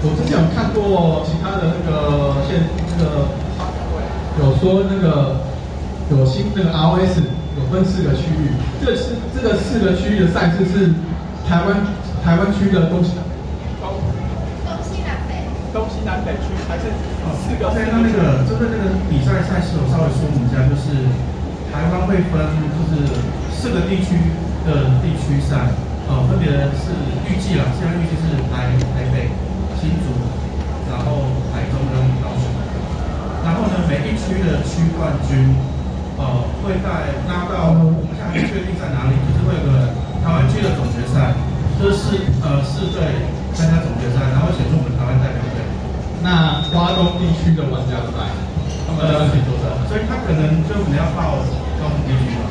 我之前有看过其他的那个有说那个有新那个 ROS 有分4个区域，这个4个区域的赛事是台湾区的东西南北区还是4个？ 对，那个针对那个比赛赛事，我稍微说明一下，就是台湾会分就是4个地区的地区赛，分别是预计啦，现在预计是台北、新竹，然后台中跟高雄，然后呢每一区的区冠军，会在拉到我们现在还没确定在哪里，就是会有个台湾区的总决赛，就是4队参加总决赛，然后选出我们台湾代表队。 那华东地区的玩家都来，他们要去做什么？ 所以他可能就可能要报高雄地区。